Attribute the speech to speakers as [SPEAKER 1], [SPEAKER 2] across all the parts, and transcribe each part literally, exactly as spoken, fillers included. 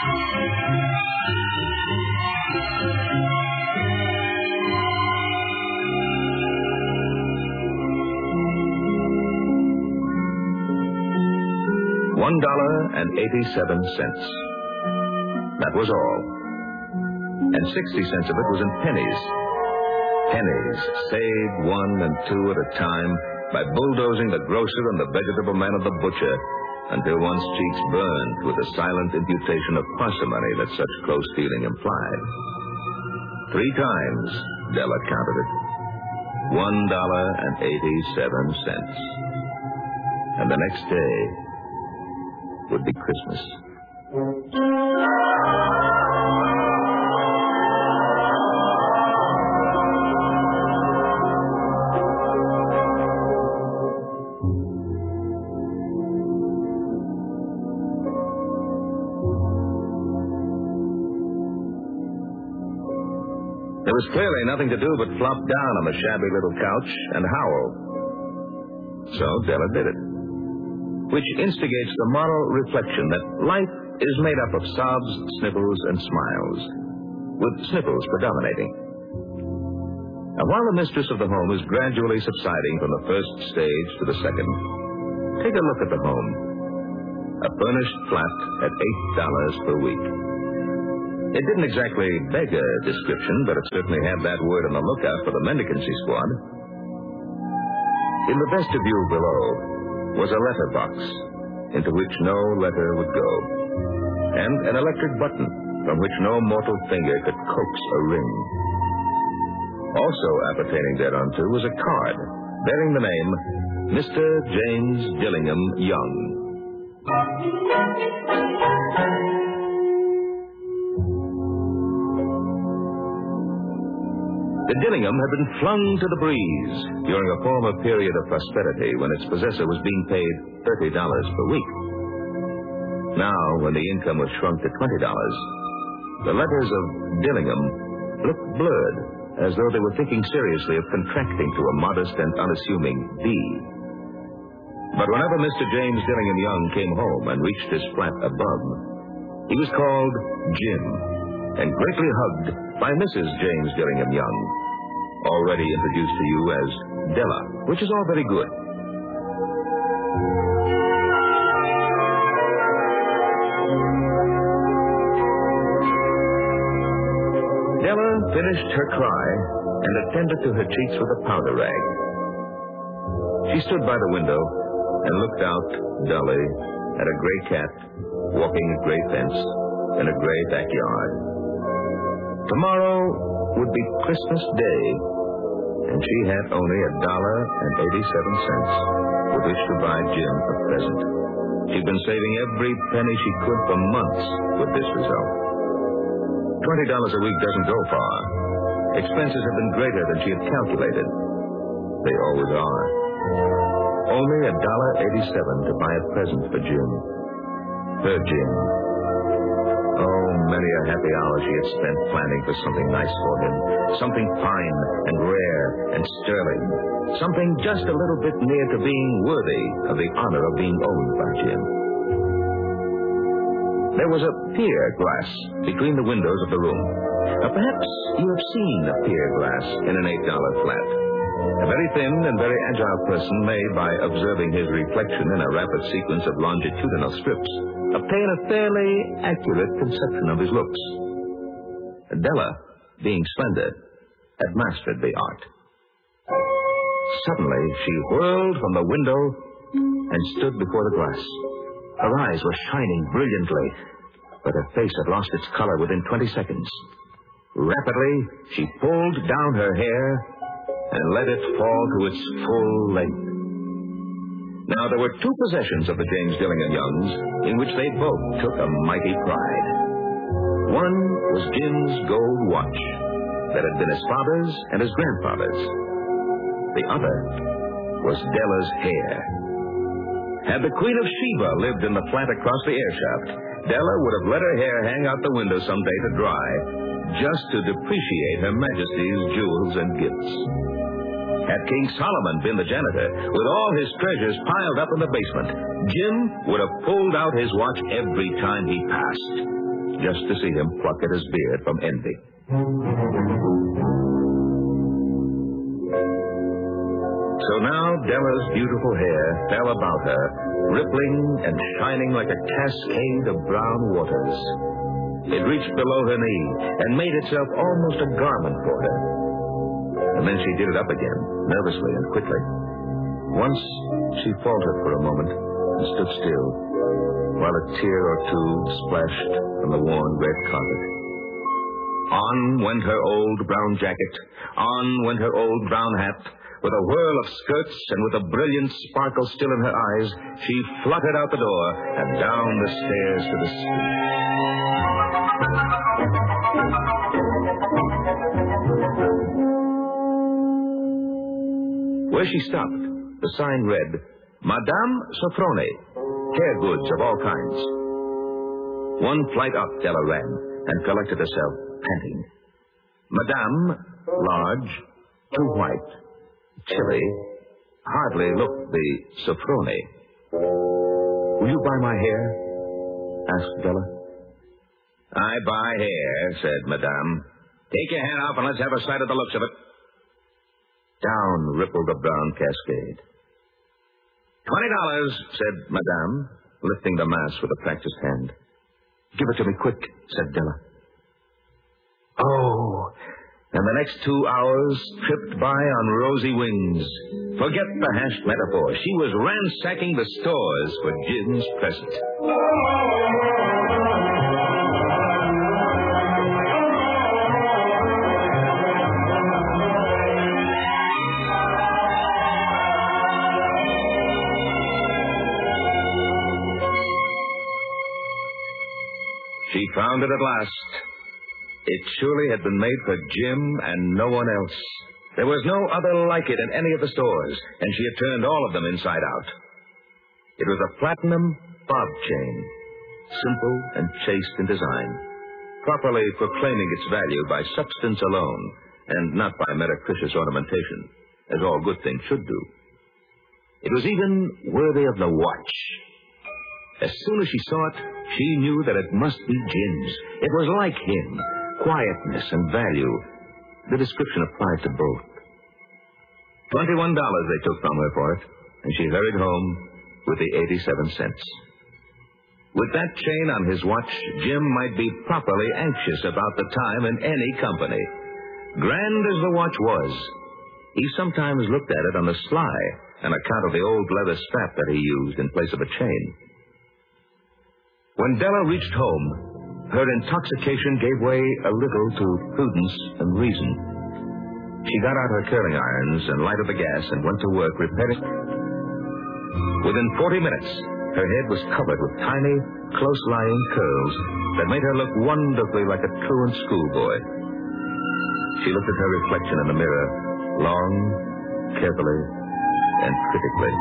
[SPEAKER 1] One dollar and eighty-seven cents. That was all. And sixty cents of it was in pennies. Pennies, saved one and two at a time by bulldozing the grocer and the vegetable man and the butcher until one's cheeks burned with the silent imputation of parsimony that such close dealing implied. Three times Della counted it. One dollar and eighty-seven cents. And the next day would be Christmas. There was clearly nothing to do but flop down on the shabby little couch and howl. So Della did it. Which instigates the moral reflection that life is made up of sobs, sniffles, and smiles, with sniffles predominating. And while the mistress of the home is gradually subsiding from the first stage to the second, take a look at the home. A furnished flat at eight dollars per week. It didn't exactly beg a description, but it certainly had that word on the lookout for the mendicancy squad. In the vestibule below was a letter box into which no letter would go, and an electric button from which no mortal finger could coax a ring. Also appertaining thereunto was a card bearing the name Mister James Dillingham Young. The Dillingham had been flung to the breeze during a former period of prosperity when its possessor was being paid thirty dollars per week. Now, when the income was shrunk to twenty dollars, the letters of Dillingham looked blurred, as though they were thinking seriously of contracting to a modest and unassuming D. But whenever Mister James Dillingham Young came home and reached his flat above, he was called Jim, and greatly hugged by Missus James Dillingham Young, already introduced to you as Della, which is all very good. Della finished her cry and attended to her cheeks with a powder rag. She stood by the window and looked out dully at a gray cat walking a gray fence in a gray backyard. Tomorrow would be Christmas Day, and she had only a dollar and eighty-seven cents with which to buy Jim a present. She'd been saving every penny she could for months with this result. Twenty dollars a week doesn't go far. Expenses have been greater than she had calculated. They always are. Only a dollar eighty-seven to buy a present for Jim. Her Jim. Oh, many a happy hour she had spent planning for something nice for him. Something fine and rare and sterling. Something just a little bit near to being worthy of the honor of being owned by Jim. There was a pier glass between the windows of the room. Now, perhaps you have seen a pier glass in an eight dollar flat. A very thin and very agile person may, by observing his reflection in a rapid sequence of longitudinal strips, obtain a fairly accurate conception of his looks. Della, being slender, had mastered the art. Suddenly, she whirled from the window and stood before the glass. Her eyes were shining brilliantly, but her face had lost its color within twenty seconds. Rapidly, she pulled down her hair and let it fall to its full length. Now, there were two possessions of the James Dillingham Youngs in which they both took a mighty pride. One was Jim's gold watch that had been his father's and his grandfather's. The other was Della's hair. Had the Queen of Sheba lived in the flat across the air shaft, Della would have let her hair hang out the window someday to dry, just to depreciate Her Majesty's jewels and gifts. Had King Solomon been the janitor, with all his treasures piled up in the basement, Jim would have pulled out his watch every time he passed. just to see him pluck at his beard from envy. So now Della's beautiful hair fell about her, rippling and shining like a cascade of brown waters. It reached below her knee and made itself almost a garment for her. And then she did it up again, nervously and quickly. Once she faltered for a moment and stood still, while a tear or two splashed on the worn red carpet. On went her old brown jacket, on went her old brown hat. With a whirl of skirts and with a brilliant sparkle still in her eyes, she fluttered out the door and down the stairs to the street. Where she stopped, the sign read, Madame Sofronie, hair goods of all kinds. One flight up Della ran and collected herself, panting. Madame, large, too white, chilly, hardly looked the Sofronie. Will you buy my hair? Asked Della. I buy hair, said Madame. Take your hand off and let's have a sight of the looks of it. Down rippled the brown cascade. Twenty dollars, said Madame, lifting the mass with a practiced hand. Give it to me quick, said Della. Oh, and the next two hours tripped by on rosy wings. Forget the hashed metaphor. She was ransacking the stores for Jim's present. She found it at last. It surely had been made for Jim and no one else. There was no other like it in any of the stores, and she had turned all of them inside out. It was a platinum bob chain, simple and chaste in design, properly proclaiming its value by substance alone, and not by meretricious ornamentation, as all good things should do. It was even worthy of the watch. As soon as she saw it, she knew that it must be Jim's. It was like him. Quietness and value. The description applied to both. Twenty-one dollars they took from her for it, and she hurried home with the eighty-seven cents. With that chain on his watch, Jim might be properly anxious about the time in any company. Grand as the watch was, he sometimes looked at it on the sly on account of the old leather strap that he used in place of a chain. When Della reached home, her intoxication gave way a little to prudence and reason. She got out her curling irons and lighted the gas and went to work repairing. Within forty minutes, her head was covered with tiny, close-lying curls that made her look wonderfully like a truant schoolboy. She looked at her reflection in the mirror, long, carefully, and critically.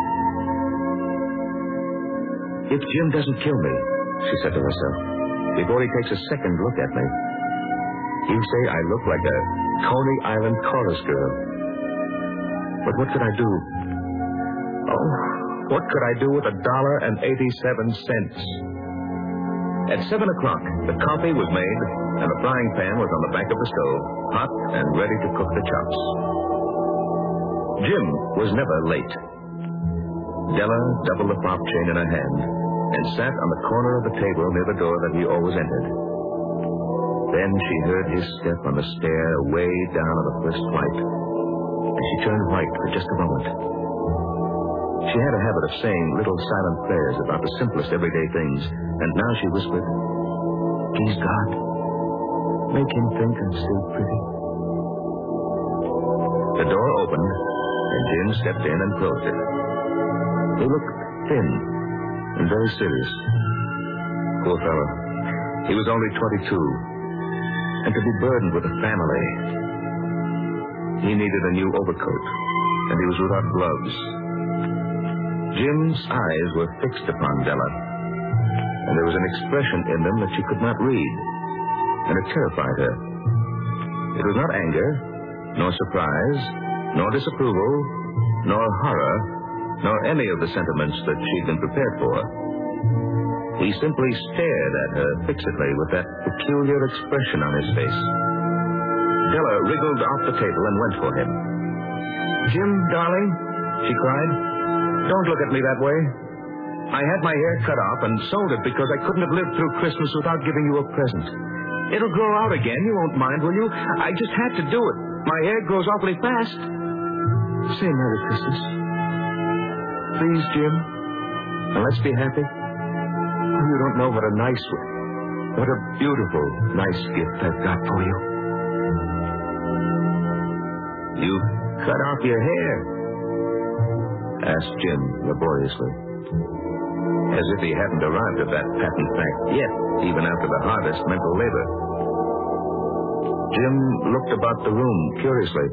[SPEAKER 1] If Jim doesn't kill me, she said to herself, before he takes a second look at me, he'll say I look like a Coney Island chorus girl. But what could I do? Oh, what could I do with a dollar and eighty-seven cents? At seven o'clock, the coffee was made, and the frying pan was on the back of the stove, hot and ready to cook the chops. Jim was never late. Della doubled the fob chain in her hand and sat on the corner of the table near the door that he always entered. Then she heard his step on the stair way down on the first flight, and she turned white for just a moment. She had a habit of saying little silent prayers about the simplest everyday things, and now she whispered, Please God, make him think I'm still pretty. The door opened, and Jim stepped in and closed it. He looked thin and very serious. Poor fellow. He was only twenty-two. And to be burdened with a family. He needed a new overcoat, and he was without gloves. Jim's eyes were fixed upon Della, and there was an expression in them that she could not read, and it terrified her. It was not anger, nor surprise, nor disapproval, nor horror, nor any of the sentiments that she'd been prepared for. He simply stared at her fixedly with that peculiar expression on his face. Della wriggled off the table and went for him. "Jim, darling," she cried, "don't look at me that way. I had my hair cut off and sold it because I couldn't have lived through Christmas without giving you a present. It'll grow out again. You won't mind, will you? I just had to do it. My hair grows awfully fast. Say Merry Christmas. Please, Jim. And let's be happy. You don't know what a nice, what a beautiful, nice gift I've got for you." "You cut off your hair?" asked Jim laboriously, as if he hadn't arrived at that patent fact yet, even after the hardest mental labor. Jim looked about the room curiously.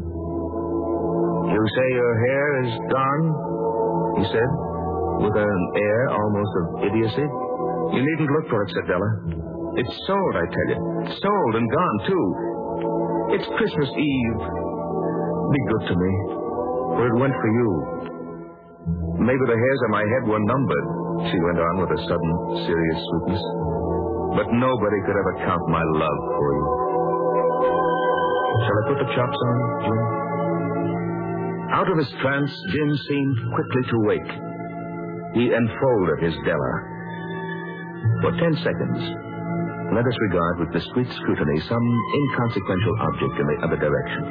[SPEAKER 1] "You say your hair is gone?" he said, with an air almost of idiocy. "You needn't look for it," said Della. "It's sold, I tell you. Sold and gone, too. It's Christmas Eve. Be good to me, for it went for you. Maybe the hairs on my head were numbered," she went on with a sudden, serious sweetness. "But nobody could ever count my love for you. Shall I put the chops on, Jim?" Out of his trance, Jim seemed quickly to wake. He enfolded his Della. For ten seconds, let us regard with discreet scrutiny some inconsequential object in the other direction.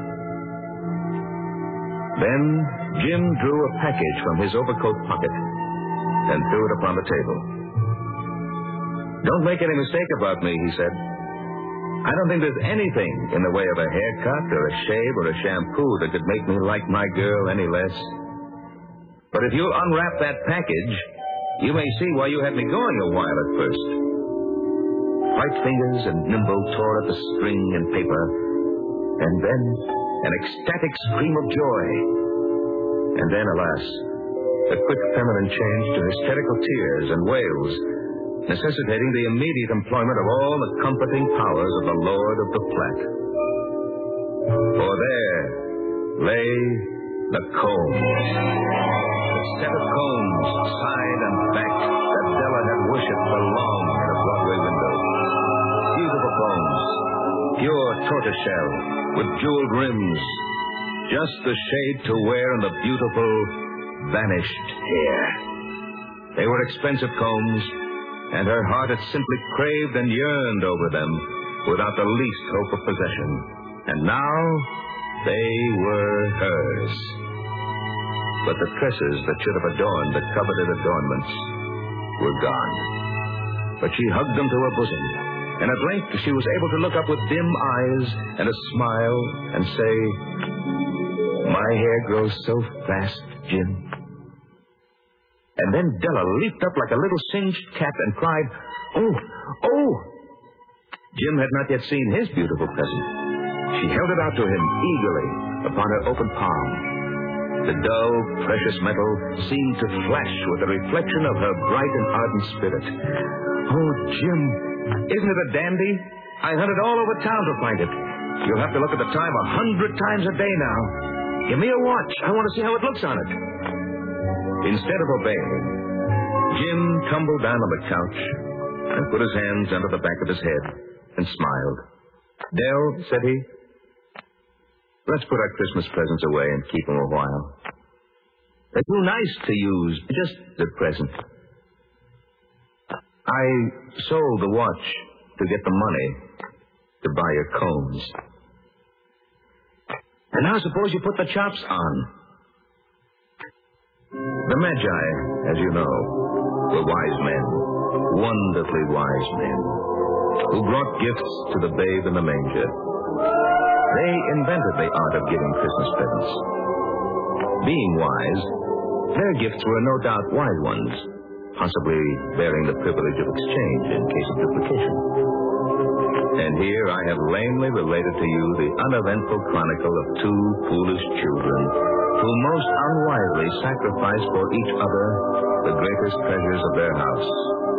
[SPEAKER 1] Then Jim drew a package from his overcoat pocket and threw it upon the table. "Don't make any mistake about me," he said. "I don't think there's anything in the way of a haircut or a shave or a shampoo that could make me like my girl any less. But if you'll unwrap that package, you may see why you had me going a while at first." White fingers and nimble tore at the string and paper, and then an ecstatic scream of joy. And then, alas, a quick feminine change to hysterical tears and wails, necessitating the immediate employment of all the comforting powers of the Lord of the Platte. For there lay the combs. The set of combs, side and back, that Della had worshipped for long in a Broadway window. Beautiful combs, pure tortoiseshell, with jeweled rims, just the shade to wear in the beautiful, vanished hair. They were expensive combs, and her heart had simply craved and yearned over them without the least hope of possession. And now they were hers. But the tresses that should have adorned the coveted adornments were gone. But she hugged them to her bosom, and at length she was able to look up with dim eyes and a smile and say, "My hair grows so fast, Jim." And then Della leaped up like a little singed cat and cried, "Oh, oh!" Jim had not yet seen his beautiful present. She held it out to him eagerly upon her open palm. The dull, precious metal seemed to flash with the reflection of her bright and ardent spirit. "Oh, Jim, isn't it a dandy? I hunted all over town to find it. You'll have to look at the time a hundred times a day now. Give me a watch. I want to see how it looks on it." Instead of obeying, Jim tumbled down on the couch and put his hands under the back of his head and smiled. "Dell," said he, "let's put our Christmas presents away and keep them a while. They're too nice to use just the present. I sold the watch to get the money to buy your combs. And now suppose you put the chops on." The Magi, as you know, were wise men, wonderfully wise men, who brought gifts to the babe in the manger. They invented the art of giving Christmas presents. Being wise, their gifts were no doubt wise ones, possibly bearing the privilege of exchange in case of duplication. And here I have lamely related to you the uneventful chronicle of two foolish children who most unwisely sacrificed for each other the greatest treasures of their house.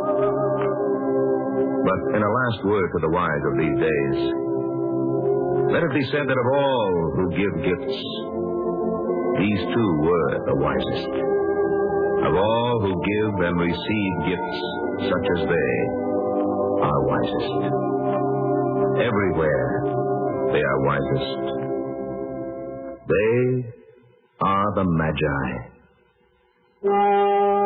[SPEAKER 1] But in a last word to the wise of these days, let it be said that of all who give gifts, these two were the wisest. Of all who give and receive gifts such as they are wisest. Everywhere they are wisest. They are the Magi.